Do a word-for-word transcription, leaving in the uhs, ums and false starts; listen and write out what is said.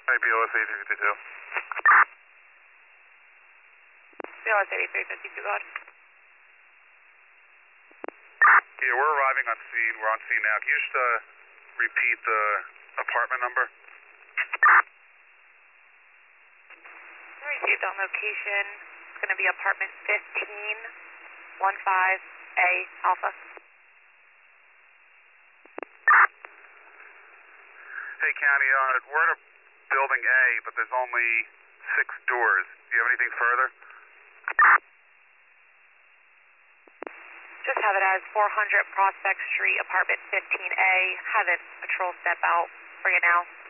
Hey, B L S eighty-three fifty-two. B L S eighty-three fifty-two, go ahead. Yeah, we're arriving on scene. We're on scene now. Can you just uh, repeat the apartment number? Received on location. It's going to be apartment fifteen, one five A Alpha. Hey, County, uh, we're at a building A, but there's only six doors. Do you have anything further? Just have it as four hundred Prospect Street, apartment fifteen A. Have it patrol step out for you now.